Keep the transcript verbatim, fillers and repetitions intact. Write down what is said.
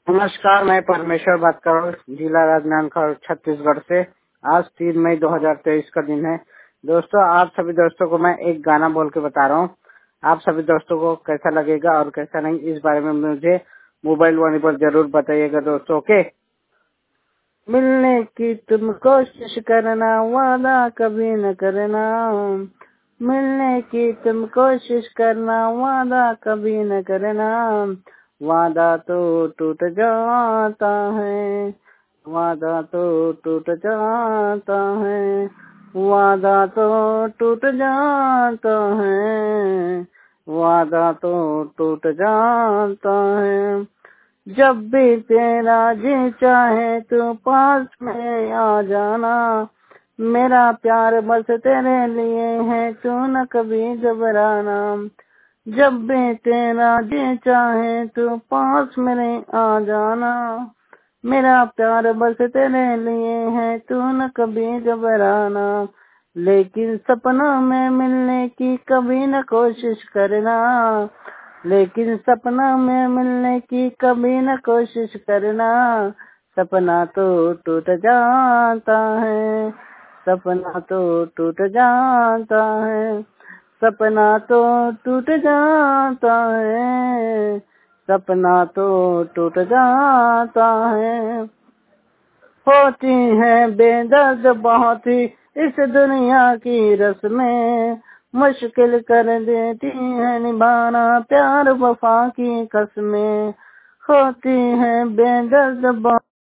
नमस्कार, मैं परमेश्वर बात कर रहा हूँ, जिला राजनांदगांव छत्तीसगढ़ से। आज तीन मई दो हजार तेईस का दिन है। दोस्तों, आप सभी दोस्तों को मैं एक गाना बोल के बता रहा हूँ। आप सभी दोस्तों को कैसा लगेगा और कैसा नहीं, इस बारे में मुझे मोबाइल वाणी पर जरूर बताइएगा दोस्तों। ओके। मिलने की तुम कोशिश करना, वादा कभी न करना। मिलने की तुम कोशिश करना, वादा कभी न करना। वादा तो टूट जाता है, वादा तो टूट जाता है, वादा तो टूट जाता है, वादा तो टूट जाता है। जब भी तेरा जी चाहे तो पास में आ जाना। मेरा प्यार बस तेरे लिए है, तू न कभी घबराना। जब भी तेरा जी चाहे तो पास मेरे आ जाना। मेरा प्यार बस तेरे लिए है, तू न कभी घबराना। लेकिन सपनों में मिलने की कभी न कोशिश करना। लेकिन सपना में मिलने की कभी न कोशिश करना। सपना तो टूट जाता है, सपना तो टूट जाता है, सपना तो टूट जाता है, सपना तो टूट जाता है। होती है बेदर्द बहुत ही इस दुनिया की रस्में, मुश्किल कर देती है निभाना प्यार वफा की कस्में। होती है बेदर्द बहुत